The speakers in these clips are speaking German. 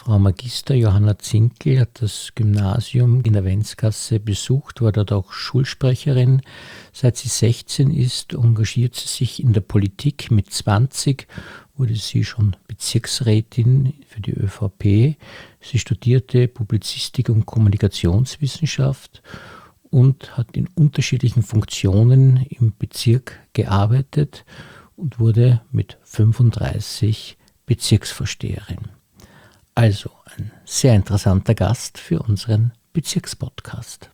Frau Magister Johanna Zinkel hat das Gymnasium in der Wenzgasse besucht, war dort auch Schulsprecherin. Seit sie 16 ist, engagiert sie sich in der Politik. Mit 20 wurde sie schon Bezirksrätin für die ÖVP. Sie studierte Publizistik und Kommunikationswissenschaft und hat in unterschiedlichen Funktionen im Bezirk gearbeitet und wurde mit 35 Bezirksvorsteherin. Also ein sehr interessanter Gast für unseren Bezirkspodcast.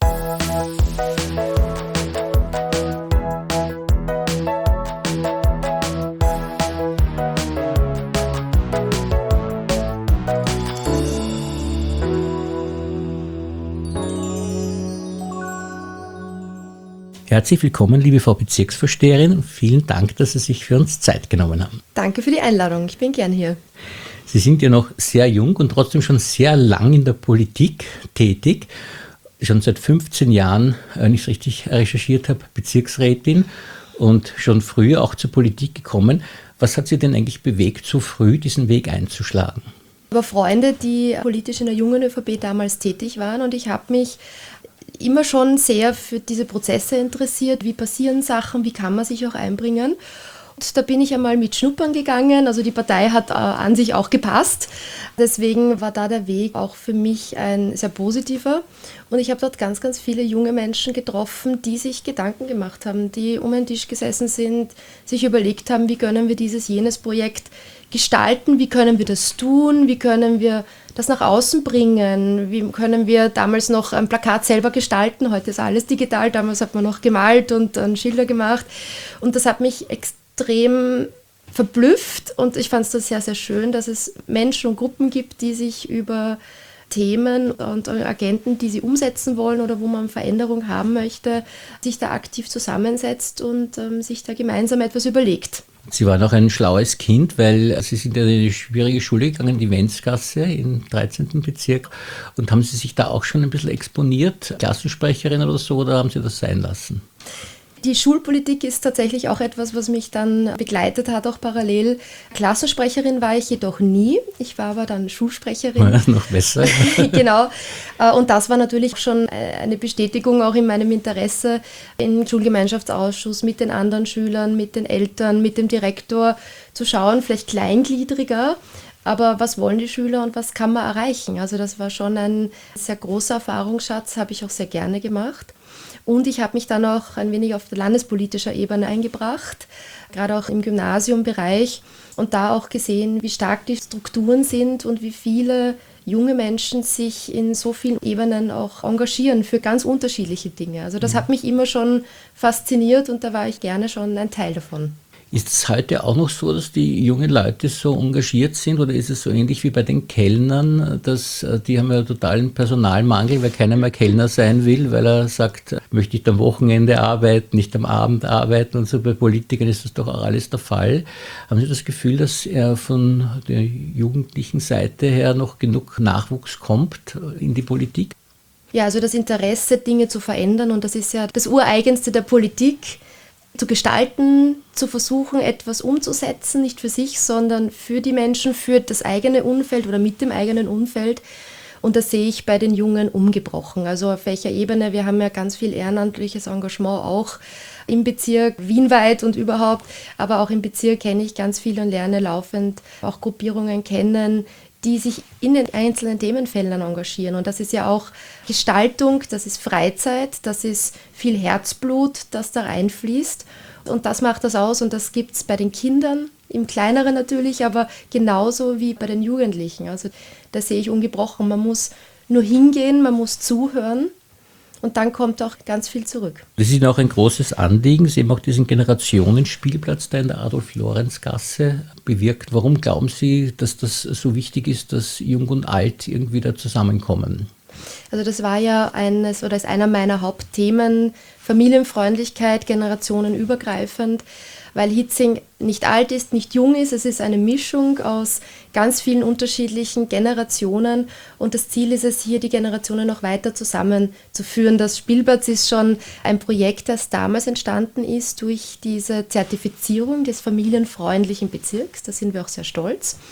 Herzlich willkommen, liebe Frau Bezirksvorsteherin, und vielen Dank, dass Sie sich für uns Zeit genommen haben. Danke für die Einladung, ich bin gern hier. Sie sind ja noch sehr jung und trotzdem schon sehr lang in der Politik tätig. Schon seit 15 Jahren, wenn ich es richtig recherchiert habe, Bezirksrätin und schon früher auch zur Politik gekommen. Was hat Sie denn eigentlich bewegt, so früh diesen Weg einzuschlagen? Ich habe Freunde, die politisch in der jungen ÖVP damals tätig waren, und ich habe mich immer schon sehr für diese Prozesse interessiert. Wie passieren Sachen, wie kann man sich auch einbringen? Und da bin ich einmal mit schnuppern gegangen, also die Partei hat an sich auch gepasst. Deswegen war da der Weg auch für mich ein sehr positiver. Und ich habe dort ganz, ganz viele junge Menschen getroffen, die sich Gedanken gemacht haben, die um einen Tisch gesessen sind, sich überlegt haben, wie können wir jenes Projekt gestalten, wie können wir das tun, wie können wir das nach außen bringen, wie können wir damals noch ein Plakat selber gestalten, heute ist alles digital, damals hat man noch gemalt und Schilder gemacht, und das hat mich extrem verblüfft, und ich fand es das sehr, sehr schön, dass es Menschen und Gruppen gibt, die sich über Themen und Agenten, die sie umsetzen wollen oder wo man Veränderung haben möchte, sich da aktiv zusammensetzt und sich da gemeinsam etwas überlegt. Sie waren auch ein schlaues Kind, weil Sie sind ja in eine schwierige Schule gegangen, die Wenzgasse im 13. Bezirk. Und haben Sie sich da auch schon ein bisschen exponiert, Klassensprecherin oder so, oder haben Sie das sein lassen? Die Schulpolitik ist tatsächlich auch etwas, was mich dann begleitet hat, auch parallel. Klassensprecherin war ich jedoch nie. Ich war aber dann Schulsprecherin. Ja, noch besser. Genau. Und das war natürlich schon eine Bestätigung auch in meinem Interesse, im Schulgemeinschaftsausschuss mit den anderen Schülern, mit den Eltern, mit dem Direktor zu schauen, vielleicht kleingliedriger. Aber was wollen die Schüler und was kann man erreichen? Also das war schon ein sehr großer Erfahrungsschatz, habe ich auch sehr gerne gemacht. Und ich habe mich dann auch ein wenig auf landespolitischer Ebene eingebracht, gerade auch im Gymnasiumbereich, und da auch gesehen, wie stark die Strukturen sind und wie viele junge Menschen sich in so vielen Ebenen auch engagieren für ganz unterschiedliche Dinge. Also das hat mich immer schon fasziniert, und da war ich gerne schon ein Teil davon. Ist es heute auch noch so, dass die jungen Leute so engagiert sind, oder ist es so ähnlich wie bei den Kellnern, dass die haben ja totalen Personalmangel, weil keiner mehr Kellner sein will, weil er sagt, möchte ich am Wochenende arbeiten, nicht am Abend arbeiten und so. Bei Politikern ist das doch auch alles der Fall. Haben Sie das Gefühl, dass von der jugendlichen Seite her noch genug Nachwuchs kommt in die Politik? Ja, also das Interesse, Dinge zu verändern, und das ist ja das Ureigenste der Politik, zu gestalten, zu versuchen, etwas umzusetzen, nicht für sich, sondern für die Menschen, für das eigene Umfeld oder mit dem eigenen Umfeld. Und das sehe ich bei den Jungen umgebrochen. Also auf welcher Ebene, wir haben ja ganz viel ehrenamtliches Engagement auch im Bezirk, wienweit und überhaupt, aber auch im Bezirk kenne ich ganz viel und lerne laufend auch Gruppierungen kennen, die sich in den einzelnen Themenfeldern engagieren. Und das ist ja auch Gestaltung, das ist Freizeit, das ist viel Herzblut, das da reinfließt. Und das macht das aus, und das gibt es bei den Kindern, im Kleineren natürlich, aber genauso wie bei den Jugendlichen. Also da sehe ich ungebrochen, man muss nur hingehen, man muss zuhören. Und dann kommt auch ganz viel zurück. Das ist Ihnen auch ein großes Anliegen. Sie haben auch diesen Generationenspielplatz da in der Adolf-Lorenz-Gasse bewirkt. Warum glauben Sie, dass das so wichtig ist, dass Jung und Alt irgendwie da zusammenkommen? Also das war ja ist einer meiner Hauptthemen, Familienfreundlichkeit, generationenübergreifend, weil Hietzing nicht alt ist, nicht jung ist. Es ist eine Mischung aus ganz vielen unterschiedlichen Generationen, und das Ziel ist es, hier die Generationen noch weiter zusammenzuführen. Das Spielplatz ist schon ein Projekt, das damals entstanden ist durch diese Zertifizierung des familienfreundlichen Bezirks. Da sind wir auch sehr stolz.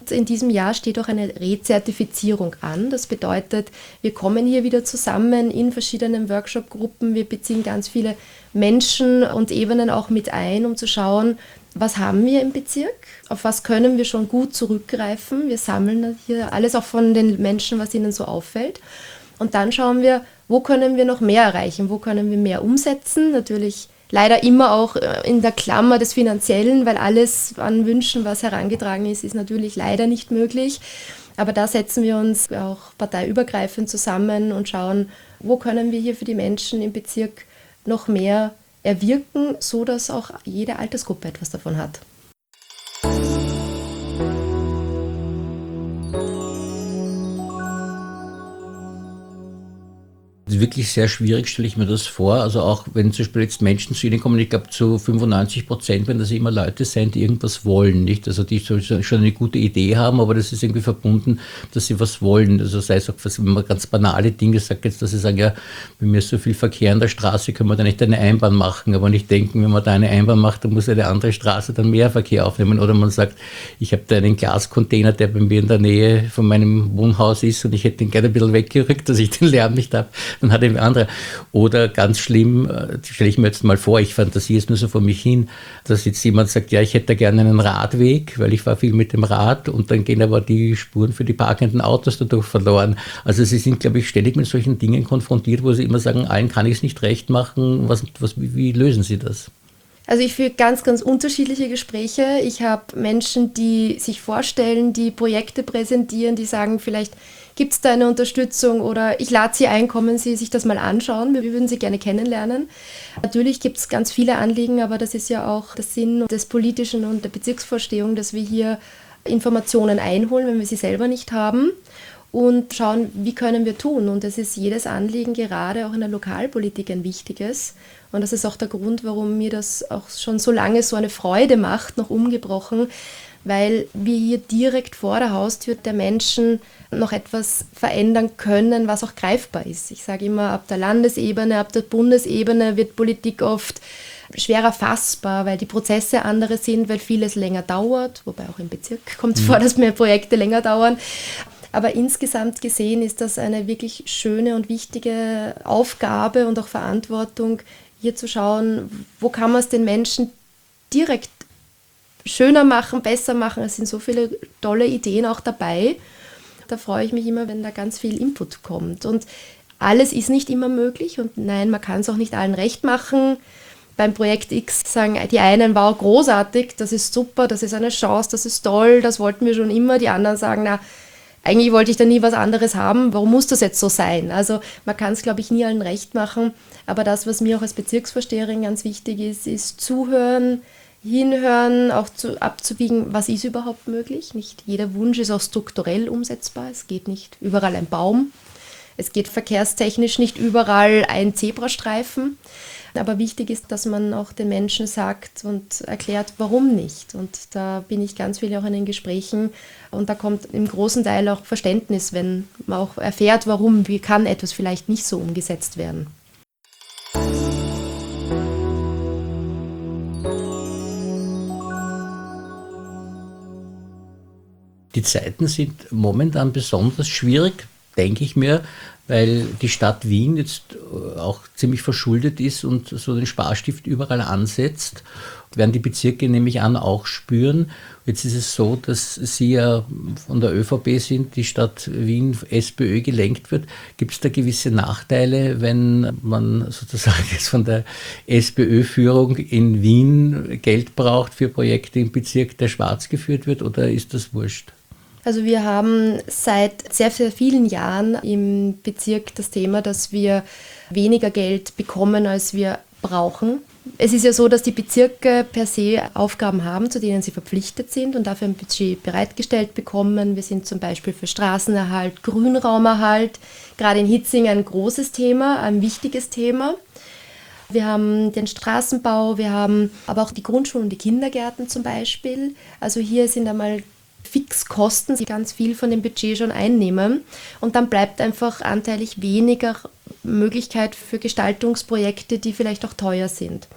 In diesem Jahr steht auch eine Rezertifizierung an. Das bedeutet, wir kommen hier wieder zusammen in verschiedenen Workshop-Gruppen. Wir beziehen ganz viele Menschen und Ebenen auch mit ein, um zu schauen, was haben wir im Bezirk, auf was können wir schon gut zurückgreifen. Wir sammeln hier alles auch von den Menschen, was ihnen so auffällt. Und dann schauen wir, wo können wir noch mehr erreichen, wo können wir mehr umsetzen. Natürlich leider immer auch in der Klammer des Finanziellen, weil alles an Wünschen, was herangetragen ist natürlich leider nicht möglich. Aber da setzen wir uns auch parteiübergreifend zusammen und schauen, wo können wir hier für die Menschen im Bezirk noch mehr erwirken, so dass auch jede Altersgruppe etwas davon hat. Das ist wirklich sehr schwierig, stelle ich mir das vor. Also auch wenn zum Beispiel jetzt Menschen zu Ihnen kommen, ich glaube zu 95%, wenn das immer Leute sein, die irgendwas wollen, nicht? Also die schon eine gute Idee haben, aber das ist irgendwie verbunden, dass sie was wollen. Also sei es auch, wenn man ganz banale Dinge sagt, jetzt, dass sie sagen, ja, bei mir ist so viel Verkehr an der Straße, können wir da nicht eine Einbahn machen, aber nicht denken, wenn man da eine Einbahn macht, dann muss eine andere Straße dann mehr Verkehr aufnehmen. Oder man sagt, ich habe da einen Glascontainer, der bei mir in der Nähe von meinem Wohnhaus ist und ich hätte den gerne ein bisschen weggerückt, dass ich den Lärm nicht habe. Dann hat ein anderer. Oder ganz schlimm, stelle ich mir jetzt mal vor, ich fantasiere es nur so vor mich hin, dass jetzt jemand sagt, ja, ich hätte da gerne einen Radweg, weil ich fahre viel mit dem Rad und dann gehen aber die Spuren für die parkenden Autos dadurch verloren. Also sie sind, glaube ich, ständig mit solchen Dingen konfrontiert, wo sie immer sagen, allen kann ich es nicht recht machen. Wie lösen Sie das? Also ich führe ganz, ganz unterschiedliche Gespräche. Ich habe Menschen, die sich vorstellen, die Projekte präsentieren, die sagen, vielleicht gibt es da eine Unterstützung oder ich lade Sie ein, kommen Sie sich das mal anschauen. Wir würden Sie gerne kennenlernen. Natürlich gibt es ganz viele Anliegen, aber das ist ja auch der Sinn des Politischen und der Bezirksvorstehung, dass wir hier Informationen einholen, wenn wir sie selber nicht haben und schauen, wie können wir tun. Und es ist jedes Anliegen gerade auch in der Lokalpolitik ein wichtiges. Und das ist auch der Grund, warum mir das auch schon so lange so eine Freude macht, noch umgebrochen, weil wir hier direkt vor der Haustür der Menschen noch etwas verändern können, was auch greifbar ist. Ich sage immer, ab der Landesebene, ab der Bundesebene wird Politik oft schwerer fassbar, weil die Prozesse andere sind, weil vieles länger dauert, wobei auch im Bezirk kommt es vor, dass mehr Projekte länger dauern. Aber insgesamt gesehen ist das eine wirklich schöne und wichtige Aufgabe und auch Verantwortung, hier zu schauen, wo kann man es den Menschen direkt schöner machen, besser machen. Es sind so viele tolle Ideen auch dabei. Da freue ich mich immer, wenn da ganz viel Input kommt. Und alles ist nicht immer möglich und nein, man kann es auch nicht allen recht machen. Beim Projekt X sagen die einen, wow, großartig, das ist super, das ist eine Chance, das ist toll, das wollten wir schon immer. Die anderen sagen, na, eigentlich wollte ich da nie was anderes haben, warum muss das jetzt so sein? Also man kann es, glaube ich, nie allen recht machen. Aber das, was mir auch als Bezirksvorsteherin ganz wichtig ist zuhören, hinhören, auch abzuwiegen, was ist überhaupt möglich. Nicht jeder Wunsch ist auch strukturell umsetzbar. Es geht nicht überall ein Baum. Es geht verkehrstechnisch nicht überall ein Zebrastreifen. Aber wichtig ist, dass man auch den Menschen sagt und erklärt, warum nicht. Und da bin ich ganz viel auch in den Gesprächen. Und da kommt im großen Teil auch Verständnis, wenn man auch erfährt, warum, wie kann etwas vielleicht nicht so umgesetzt werden. Die Zeiten sind momentan besonders schwierig, denke ich mir, weil die Stadt Wien jetzt auch ziemlich verschuldet ist und so den Sparstift überall ansetzt, werden die Bezirke nämlich auch spüren. Jetzt ist es so, dass Sie ja von der ÖVP sind, die Stadt Wien SPÖ gelenkt wird. Gibt es da gewisse Nachteile, wenn man sozusagen jetzt von der SPÖ-Führung in Wien Geld braucht für Projekte im Bezirk, der schwarz geführt wird, oder ist das wurscht? Also wir haben seit sehr, sehr vielen Jahren im Bezirk das Thema, dass wir weniger Geld bekommen, als wir brauchen. Es ist ja so, dass die Bezirke per se Aufgaben haben, zu denen sie verpflichtet sind und dafür ein Budget bereitgestellt bekommen. Wir sind zum Beispiel für Straßenerhalt, Grünraumerhalt, gerade in Hitzing ein großes Thema, ein wichtiges Thema. Wir haben den Straßenbau, wir haben aber auch die Grundschulen und die Kindergärten zum Beispiel. Also hier sind einmal Fixkosten, die ganz viel von dem Budget schon einnehmen. Und dann bleibt einfach anteilig weniger Möglichkeit für Gestaltungsprojekte, die vielleicht auch teuer sind.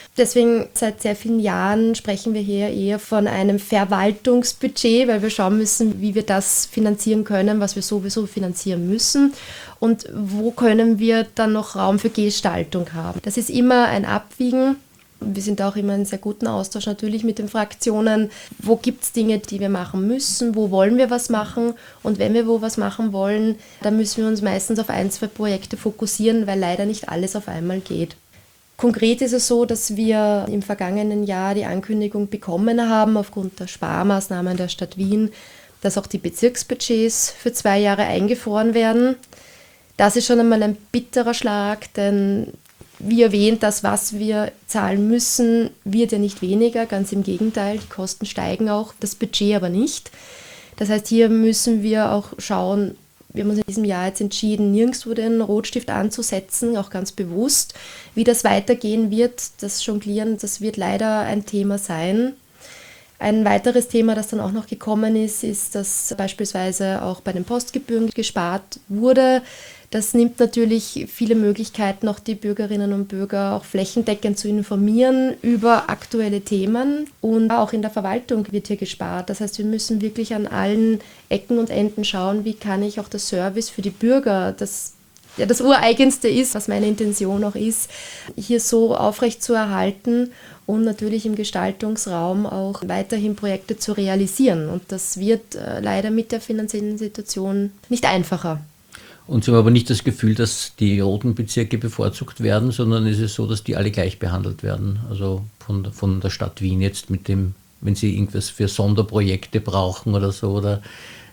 Deswegen seit sehr vielen Jahren sprechen wir hier eher von einem Verwaltungsbudget, weil wir schauen müssen, wie wir das finanzieren können, was wir sowieso finanzieren müssen und wo können wir dann noch Raum für Gestaltung haben. Das ist immer ein Abwiegen. Wir sind auch immer in sehr guten Austausch natürlich mit den Fraktionen. Wo gibt es Dinge, die wir machen müssen? Wo wollen wir was machen? Und wenn wir wo was machen wollen, dann müssen wir uns meistens auf 1, 2 Projekte fokussieren, weil leider nicht alles auf einmal geht. Konkret ist es so, dass wir im vergangenen Jahr die Ankündigung bekommen haben, aufgrund der Sparmaßnahmen der Stadt Wien, dass auch die Bezirksbudgets für 2 Jahre eingefroren werden. Das ist schon einmal ein bitterer Schlag, denn wie erwähnt, das, was wir zahlen müssen, wird ja nicht weniger, ganz im Gegenteil, die Kosten steigen auch, das Budget aber nicht. Das heißt, hier müssen wir auch schauen, wir haben uns in diesem Jahr jetzt entschieden, nirgendwo den Rotstift anzusetzen, auch ganz bewusst. Wie das weitergehen wird, das Jonglieren, das wird leider ein Thema sein. Ein weiteres Thema, das dann auch noch gekommen ist, dass beispielsweise auch bei den Postgebühren gespart wurde. Das nimmt natürlich viele Möglichkeiten, auch die Bürgerinnen und Bürger auch flächendeckend zu informieren über aktuelle Themen. Und auch in der Verwaltung wird hier gespart. Das heißt, wir müssen wirklich an allen Ecken und Enden schauen, wie kann ich auch das Service für die Bürger, das Ureigenste ist, was meine Intention auch ist, hier so aufrecht zu erhalten und natürlich im Gestaltungsraum auch weiterhin Projekte zu realisieren. Und das wird leider mit der finanziellen Situation nicht einfacher. Und Sie haben aber nicht das Gefühl, dass die roten Bezirke bevorzugt werden, sondern ist es so, dass die alle gleich behandelt werden? Also von der Stadt Wien jetzt mit dem, wenn Sie irgendwas für Sonderprojekte brauchen oder so, oder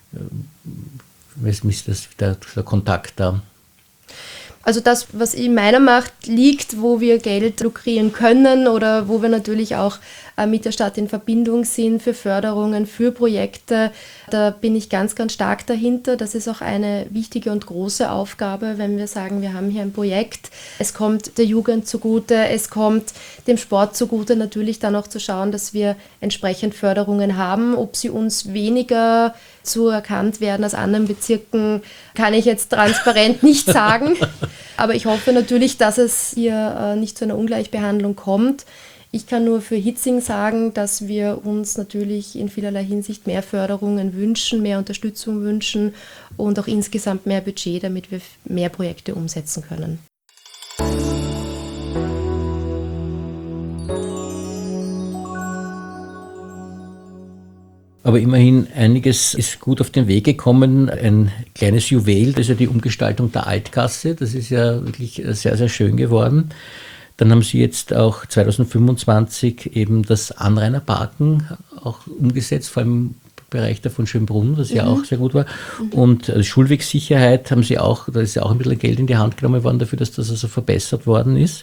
was ist das, der Kontakt da? Also das, was in meiner Macht liegt, wo wir Geld lukrieren können oder wo wir natürlich auch mit der Stadt in Verbindung sind für Förderungen, für Projekte, da bin ich ganz, ganz stark dahinter. Das ist auch eine wichtige und große Aufgabe, wenn wir sagen, wir haben hier ein Projekt. Es kommt der Jugend zugute, es kommt dem Sport zugute, natürlich dann auch zu schauen, dass wir entsprechend Förderungen haben. Ob sie uns weniger zuerkannt werden als anderen Bezirken, kann ich jetzt transparent nicht sagen. Aber ich hoffe natürlich, dass es hier nicht zu einer Ungleichbehandlung kommt. Ich kann nur für Hitzing sagen, dass wir uns natürlich in vielerlei Hinsicht mehr Förderungen wünschen, mehr Unterstützung wünschen und auch insgesamt mehr Budget, damit wir mehr Projekte umsetzen können. Aber immerhin, einiges ist gut auf den Weg gekommen. Ein kleines Juwel, das ist ja die Umgestaltung der Altgasse. Das ist ja wirklich sehr, sehr schön geworden. Dann haben Sie jetzt auch 2025 eben das Anrainerparken auch umgesetzt, vor allem im Bereich der von Schönbrunn, das ja auch sehr gut war. Und Schulwegsicherheit haben Sie auch, da ist ja auch ein bisschen Geld in die Hand genommen worden dafür, dass das also verbessert worden ist.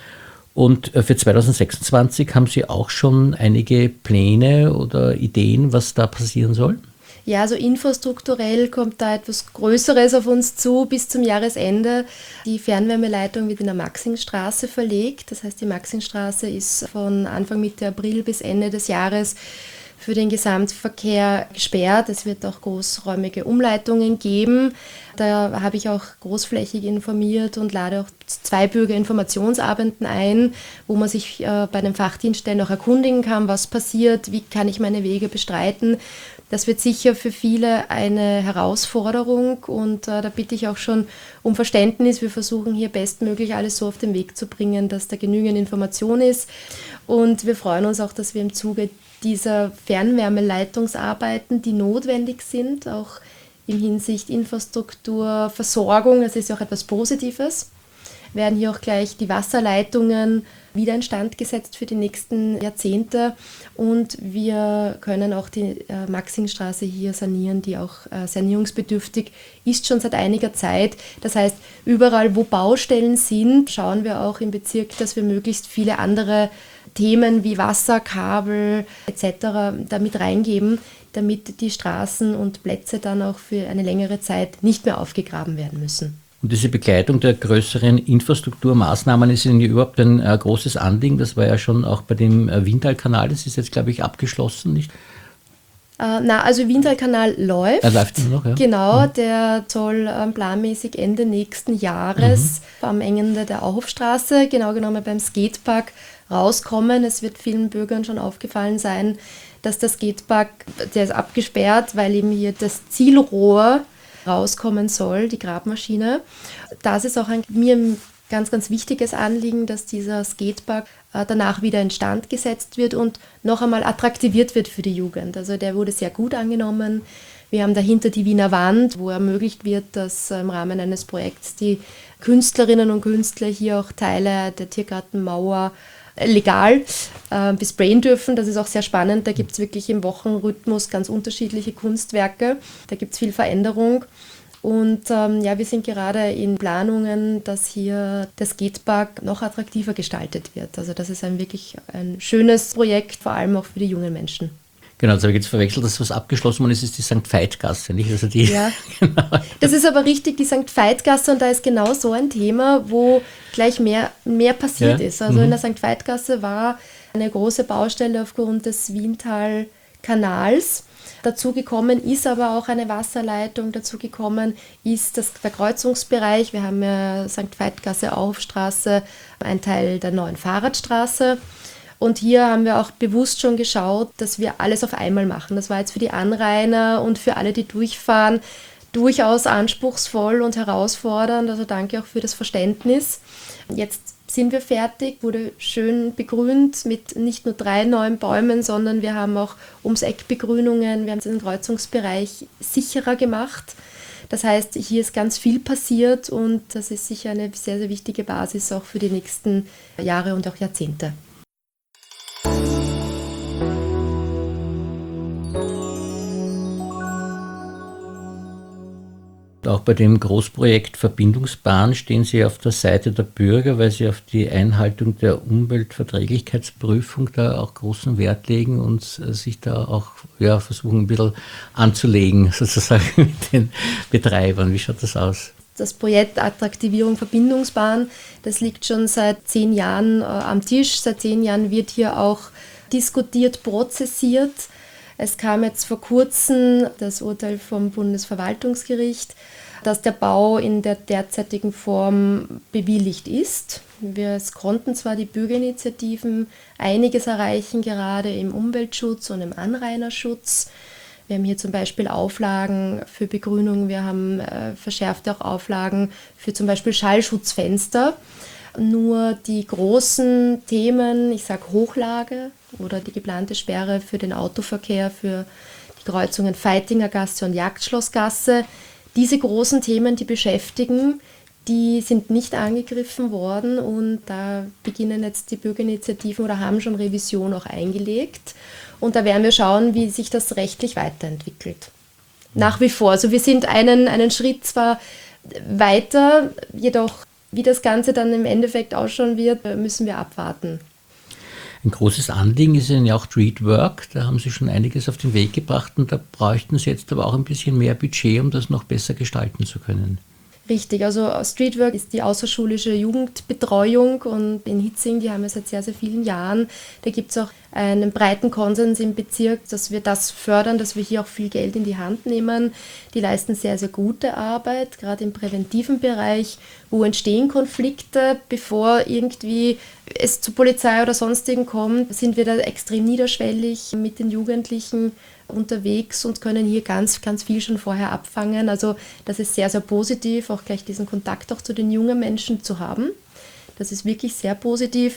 Und für 2026 haben Sie auch schon einige Pläne oder Ideen, was da passieren soll? Ja, also infrastrukturell kommt da etwas Größeres auf uns zu bis zum Jahresende. Die Fernwärmeleitung wird in der Maxingstraße verlegt. Das heißt, die Maxingstraße ist von Anfang Mitte April bis Ende des Jahres für den Gesamtverkehr gesperrt. Es wird auch großräumige Umleitungen geben. Da habe ich auch großflächig informiert und lade auch 2 Bürgerinformationsabenden ein, wo man sich bei den Fachdienststellen auch erkundigen kann, was passiert, wie kann ich meine Wege bestreiten. Das wird sicher für viele eine Herausforderung und da bitte ich auch schon um Verständnis. Wir versuchen hier bestmöglich alles so auf den Weg zu bringen, dass da genügend Information ist. Und wir freuen uns auch, dass wir im Zuge dieser Fernwärmeleitungsarbeiten, die notwendig sind, auch in Hinsicht Infrastruktur, Versorgung, das ist ja auch etwas Positives, werden hier auch gleich die Wasserleitungen wieder instand gesetzt für die nächsten Jahrzehnte und wir können auch die Maxingstraße hier sanieren, die auch sanierungsbedürftig ist schon seit einiger Zeit. Das heißt, überall wo Baustellen sind, schauen wir auch im Bezirk, dass wir möglichst viele andere Themen wie Wasser, Kabel etc. damit reingeben, damit die Straßen und Plätze dann auch für eine längere Zeit nicht mehr aufgegraben werden müssen. Und diese Begleitung der größeren Infrastrukturmaßnahmen ist Ihnen ja überhaupt ein großes Anliegen. Das war ja schon auch bei dem Wientalkanal, das ist jetzt, glaube ich, abgeschlossen, nicht? Also Wientalkanal läuft. Er läuft immer noch, ja. Genau, der soll planmäßig Ende nächsten Jahres am Ende der Auhofstraße, genau genommen beim Skatepark, rauskommen. Es wird vielen Bürgern schon aufgefallen sein, dass der Skatepark, der ist abgesperrt, weil eben hier das Zielrohr rauskommen soll, die Grabmaschine. Das ist auch mir ein ganz, ganz wichtiges Anliegen, dass dieser Skatepark danach wieder instand gesetzt wird und noch einmal attraktiviert wird für die Jugend. Also der wurde sehr gut angenommen. Wir haben dahinter die Wiener Wand, wo ermöglicht wird, dass im Rahmen eines Projekts die Künstlerinnen und Künstler hier auch Teile der Tiergartenmauer legal besprayen dürfen. Das ist auch sehr spannend. Da gibt es wirklich im Wochenrhythmus ganz unterschiedliche Kunstwerke. Da gibt es viel Veränderung. Und wir sind gerade in Planungen, dass hier der Skatepark noch attraktiver gestaltet wird. Also das ist wirklich ein schönes Projekt, vor allem auch für die jungen Menschen. Genau, das habe ich jetzt verwechselt, dass was abgeschlossen worden ist die St. Veit-Gasse, nicht? Also die, ja, genau. Das ist aber richtig, die St. Veit-Gasse, und da ist genau so ein Thema, wo gleich mehr passiert ist. Also in der St. Veit-Gasse war eine große Baustelle aufgrund des Wiental-Kanals. Dazu gekommen ist aber auch eine Wasserleitung, dazu gekommen ist der Kreuzungsbereich. Wir haben ja St. Veit-Gasse, Aufstraße, ein Teil der neuen Fahrradstraße. Und hier haben wir auch bewusst schon geschaut, dass wir alles auf einmal machen. Das war jetzt für die Anrainer und für alle, die durchfahren, durchaus anspruchsvoll und herausfordernd. Also danke auch für das Verständnis. Jetzt sind wir fertig, wurde schön begrünt mit nicht nur 3 neuen Bäumen, sondern wir haben auch ums Eck Begrünungen. Wir haben den Kreuzungsbereich sicherer gemacht. Das heißt, hier ist ganz viel passiert und das ist sicher eine sehr, sehr wichtige Basis auch für die nächsten Jahre und auch Jahrzehnte. Auch bei dem Großprojekt Verbindungsbahn stehen Sie auf der Seite der Bürger, weil Sie auf die Einhaltung der Umweltverträglichkeitsprüfung da auch großen Wert legen und sich da auch versuchen ein bisschen anzulegen, sozusagen mit den Betreibern. Wie schaut das aus? Das Projekt Attraktivierung Verbindungsbahn, das liegt schon seit 10 Jahren am Tisch. Seit 10 Jahren wird hier auch diskutiert, prozessiert. Es kam jetzt vor kurzem das Urteil vom Bundesverwaltungsgericht, dass der Bau in der derzeitigen Form bewilligt ist. Wir konnten zwar die Bürgerinitiativen einiges erreichen, gerade im Umweltschutz und im Anrainerschutz. Wir haben hier zum Beispiel Auflagen für Begrünung, wir haben verschärfte auch Auflagen für zum Beispiel Schallschutzfenster. Nur die großen Themen, ich sage Hochlage oder die geplante Sperre für den Autoverkehr, für die Kreuzungen Veitingergasse und Jagdschlossgasse, diese großen Themen, die beschäftigen, die sind nicht angegriffen worden und da beginnen jetzt die Bürgerinitiativen oder haben schon Revision auch eingelegt. Und da werden wir schauen, wie sich das rechtlich weiterentwickelt. Nach wie vor. Also wir sind einen Schritt zwar weiter, jedoch wie das Ganze dann im Endeffekt ausschauen wird, müssen wir abwarten. Ein großes Anliegen ist Ihnen ja auch Streetwork. Da haben Sie schon einiges auf den Weg gebracht und da bräuchten Sie jetzt aber auch ein bisschen mehr Budget, um das noch besser gestalten zu können. Richtig, also Streetwork ist die außerschulische Jugendbetreuung und in Hitzing, die haben wir seit sehr, sehr vielen Jahren. Da gibt es auch einen breiten Konsens im Bezirk, dass wir das fördern, dass wir hier auch viel Geld in die Hand nehmen. Die leisten sehr, sehr gute Arbeit, gerade im präventiven Bereich, wo entstehen Konflikte, bevor irgendwie es zu Polizei oder sonstigen kommt, sind wir da extrem niederschwellig mit den Jugendlichen unterwegs und können hier ganz, ganz viel schon vorher abfangen. Also das ist sehr, sehr positiv, auch gleich diesen Kontakt auch zu den jungen Menschen zu haben. Das ist wirklich sehr positiv.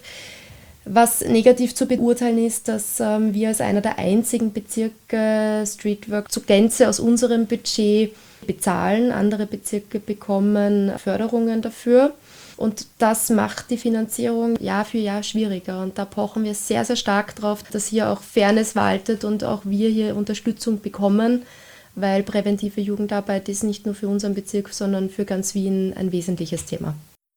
Was negativ zu beurteilen ist, dass wir als einer der einzigen Bezirke Streetwork zu Gänze aus unserem Budget bezahlen. Andere Bezirke bekommen Förderungen dafür. Und das macht die Finanzierung Jahr für Jahr schwieriger. Und da pochen wir sehr, sehr stark drauf, dass hier auch Fairness waltet und auch wir hier Unterstützung bekommen, weil präventive Jugendarbeit ist nicht nur für unseren Bezirk, sondern für ganz Wien ein wesentliches Thema.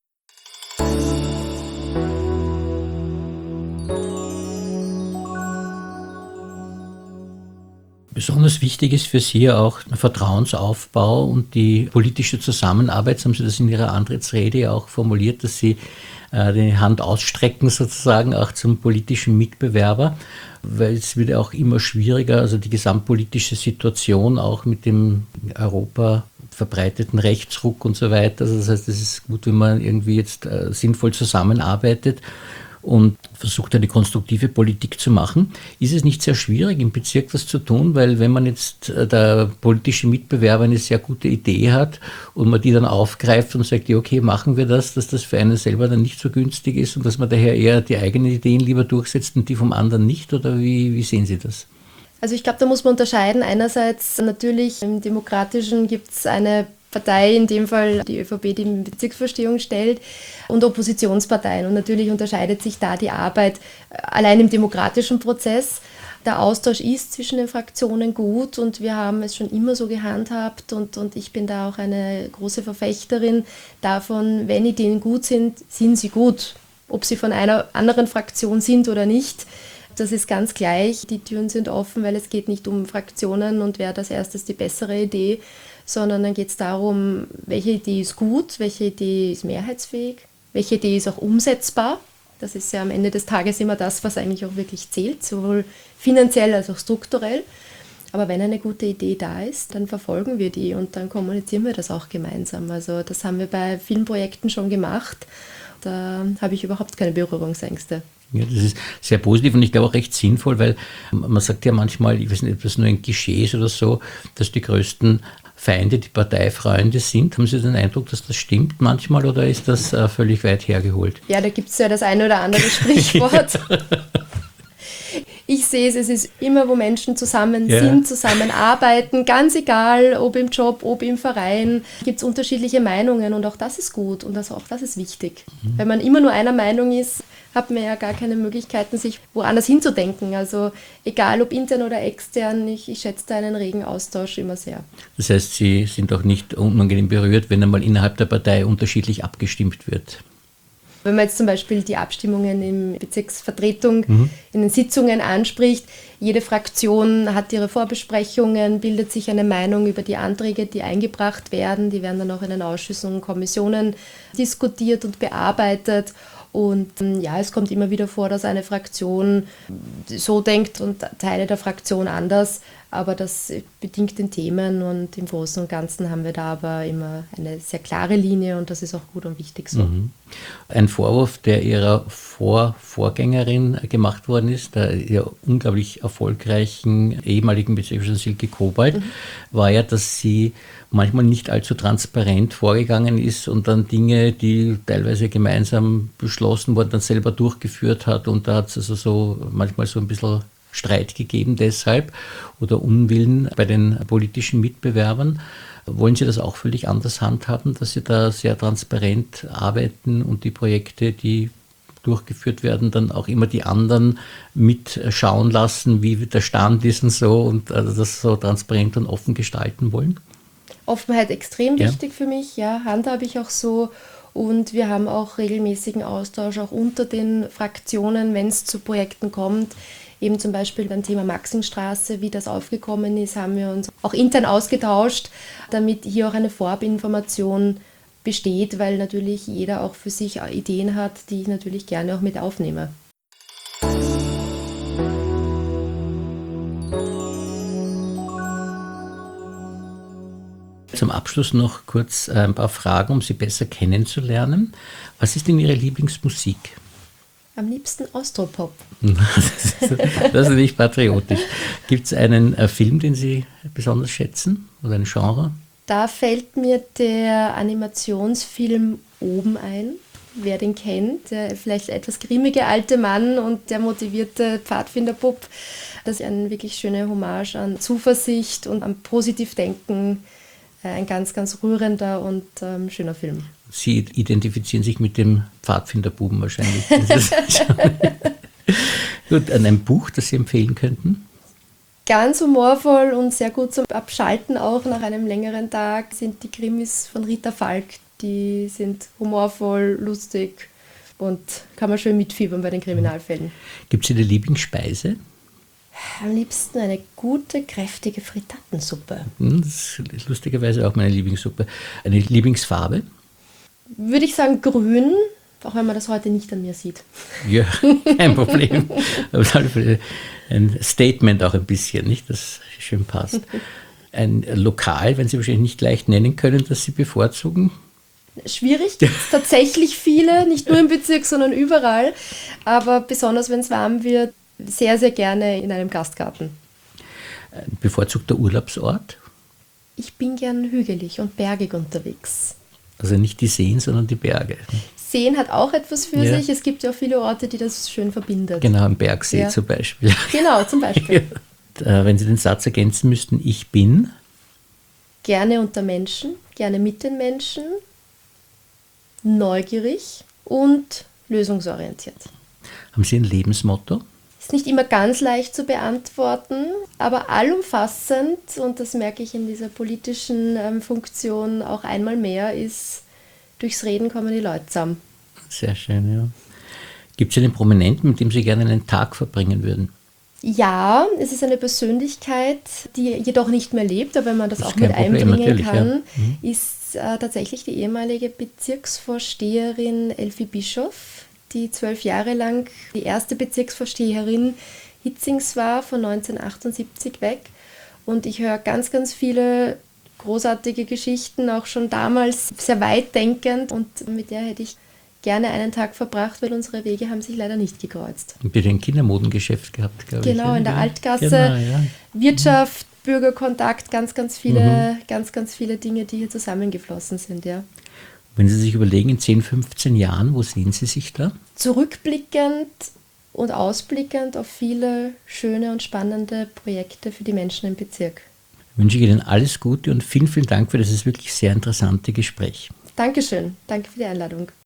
Besonders wichtig ist für Sie auch der Vertrauensaufbau und die politische Zusammenarbeit. Jetzt haben Sie das in Ihrer Antrittsrede auch formuliert, dass Sie die Hand ausstrecken sozusagen auch zum politischen Mitbewerber, weil es wird auch immer schwieriger, also die gesamtpolitische Situation auch mit dem Europa verbreiteten Rechtsruck und so weiter. Also das heißt, es ist gut, wenn man irgendwie jetzt sinnvoll zusammenarbeitet. und versucht eine konstruktive Politik zu machen. Ist es nicht sehr schwierig, im Bezirk was zu tun? Weil wenn man jetzt der politische Mitbewerber eine sehr gute Idee hat und man die dann aufgreift und sagt, ja, okay, machen wir das, dass das für einen selber dann nicht so günstig ist und dass man daher eher die eigenen Ideen lieber durchsetzt und die vom anderen nicht? Oder wie sehen Sie das? Also ich glaube, da muss man unterscheiden. Einerseits natürlich im Demokratischen gibt es eine Partei, in dem Fall die ÖVP, die die Bezirksvorstehung stellt, und Oppositionsparteien. Und natürlich unterscheidet sich da die Arbeit allein im demokratischen Prozess. Der Austausch ist zwischen den Fraktionen gut und wir haben es schon immer so gehandhabt und ich bin da auch eine große Verfechterin davon, wenn Ideen gut sind, sind sie gut. Ob sie von einer anderen Fraktion sind oder nicht, das ist ganz gleich. Die Türen sind offen, weil es geht nicht um Fraktionen und wer das erstes die bessere Idee, sondern dann geht es darum, welche Idee ist gut, welche Idee ist mehrheitsfähig, welche Idee ist auch umsetzbar. Das ist ja am Ende des Tages immer das, was eigentlich auch wirklich zählt, sowohl finanziell als auch strukturell. Aber wenn eine gute Idee da ist, dann verfolgen wir die und dann kommunizieren wir das auch gemeinsam. Also das haben wir bei vielen Projekten schon gemacht. Da habe ich überhaupt keine Berührungsängste. Ja, das ist sehr positiv und ich glaube auch recht sinnvoll, weil man sagt ja manchmal, ich weiß nicht, ob das nur ein Klischee ist oder so, dass die größten Feinde die Parteifreunde sind. Haben Sie den Eindruck, dass das stimmt manchmal oder ist das völlig weit hergeholt? Ja, da gibt es ja das eine oder andere Sprichwort. Ich sehe es ist immer, wo Menschen zusammen sind, zusammenarbeiten, ganz egal, ob im Job, ob im Verein, gibt es unterschiedliche Meinungen und auch das ist gut und auch das ist wichtig. Wenn man immer nur einer Meinung ist, hat man ja gar keine Möglichkeiten, sich woanders hinzudenken. Also egal, ob intern oder extern, ich schätze da einen regen Austausch immer sehr. Das heißt, Sie sind auch nicht unangenehm berührt, wenn einmal innerhalb der Partei unterschiedlich abgestimmt wird? Wenn man jetzt zum Beispiel die Abstimmungen in Bezirksvertretung in den Sitzungen anspricht, jede Fraktion hat ihre Vorbesprechungen, bildet sich eine Meinung über die Anträge, die eingebracht werden. Die werden dann auch in den Ausschüssen und Kommissionen diskutiert und bearbeitet. Und ja, es kommt immer wieder vor, dass eine Fraktion so denkt und Teile der Fraktion anders. Aber das bedingt den Themen und im Großen und Ganzen haben wir da aber immer eine sehr klare Linie und das ist auch gut und wichtig so. Ein Vorwurf, der Ihrer Vorgängerin gemacht worden ist, der unglaublich erfolgreichen ehemaligen Bezirksvorsitzenden Silke Kobalt, war ja, dass sie manchmal nicht allzu transparent vorgegangen ist und dann Dinge, die teilweise gemeinsam beschlossen wurden, dann selber durchgeführt hat und da hat es also so manchmal so ein bisschen Streit gegeben deshalb oder Unwillen bei den politischen Mitbewerbern. Wollen Sie das auch völlig anders handhaben, dass Sie da sehr transparent arbeiten und die Projekte, die durchgeführt werden, dann auch immer die anderen mitschauen lassen, wie der Stand ist und so und also das so transparent und offen gestalten wollen? Offenheit extrem wichtig für mich, ja, handhabe ich auch so. Und wir haben auch regelmäßigen Austausch auch unter den Fraktionen, wenn es zu Projekten kommt. Eben zum Beispiel beim Thema Maxingstraße, wie das aufgekommen ist, haben wir uns auch intern ausgetauscht, damit hier auch eine Vorabinformation besteht, weil natürlich jeder auch für sich Ideen hat, die ich natürlich gerne auch mit aufnehme. Zum Abschluss noch kurz ein paar Fragen, um Sie besser kennenzulernen. Was ist denn Ihre Lieblingsmusik? Am liebsten Austropop. Das ist nicht patriotisch. Gibt es einen Film, den Sie besonders schätzen oder ein Genre? Da fällt mir der Animationsfilm Oben ein. Wer den kennt, der vielleicht etwas grimmige alte Mann und der motivierte Pfadfinderbub. Das ist eine wirklich schöne Hommage an Zuversicht und an Positivdenken. Ein ganz, ganz rührender und schöner Film. Sie identifizieren sich mit dem Pfadfinderbuben wahrscheinlich. Gut, ein Buch, das Sie empfehlen könnten? Ganz humorvoll und sehr gut zum Abschalten auch nach einem längeren Tag sind die Krimis von Rita Falk. Die sind humorvoll, lustig und kann man schön mitfiebern bei den Kriminalfällen. Gibt es eine Lieblingsspeise? Am liebsten eine gute, kräftige Frittatensuppe. Das ist lustigerweise auch meine Lieblingssuppe. Eine Lieblingsfarbe? Würde ich sagen grün, auch wenn man das heute nicht an mir sieht. Ja, kein Problem. Ein Statement auch ein bisschen, nicht, das schön passt. Ein Lokal, wenn Sie wahrscheinlich nicht leicht nennen können, das Sie bevorzugen? Schwierig, gibt es tatsächlich viele, nicht nur im Bezirk, sondern überall. Aber besonders, wenn es warm wird, sehr, sehr gerne in einem Gastgarten. Bevorzugter Urlaubsort? Ich bin gern hügelig und bergig unterwegs. Also nicht die Seen, sondern die Berge. Seen hat auch etwas für sich. Es gibt ja auch viele Orte, die das schön verbindet. Genau, am Bergsee zum Beispiel. Genau, zum Beispiel. Wenn Sie den Satz ergänzen müssten, ich bin? Gerne unter Menschen, gerne mit den Menschen, neugierig und lösungsorientiert. Haben Sie ein Lebensmotto? Ist nicht immer ganz leicht zu beantworten, aber allumfassend, und das merke ich in dieser politischen Funktion auch einmal mehr, ist, durchs Reden kommen die Leute zusammen. Sehr schön, ja. Gibt es einen Prominenten, mit dem Sie gerne einen Tag verbringen würden? Ja, es ist eine Persönlichkeit, die jedoch nicht mehr lebt, aber wenn man das auch mit einbringen kann, ist tatsächlich die ehemalige Bezirksvorsteherin Elfi Bischof, die 12 Jahre lang die erste Bezirksvorsteherin Hitzings war, von 1978 weg. Und ich höre ganz, ganz viele großartige Geschichten, auch schon damals sehr weitdenkend, und mit der hätte ich gerne einen Tag verbracht, weil unsere Wege haben sich leider nicht gekreuzt. Und bitte ein Kindermodengeschäft gehabt, glaube ich. Genau, in der Altgasse, Wirtschaft, Bürgerkontakt, ganz, ganz viele Dinge, die hier zusammengeflossen sind, ja. Wenn Sie sich überlegen, in 10, 15 Jahren, wo sehen Sie sich da? Zurückblickend und ausblickend auf viele schöne und spannende Projekte für die Menschen im Bezirk. Wünsche ich Ihnen alles Gute und vielen, vielen Dank für dieses wirklich sehr interessante Gespräch. Dankeschön, danke für die Einladung.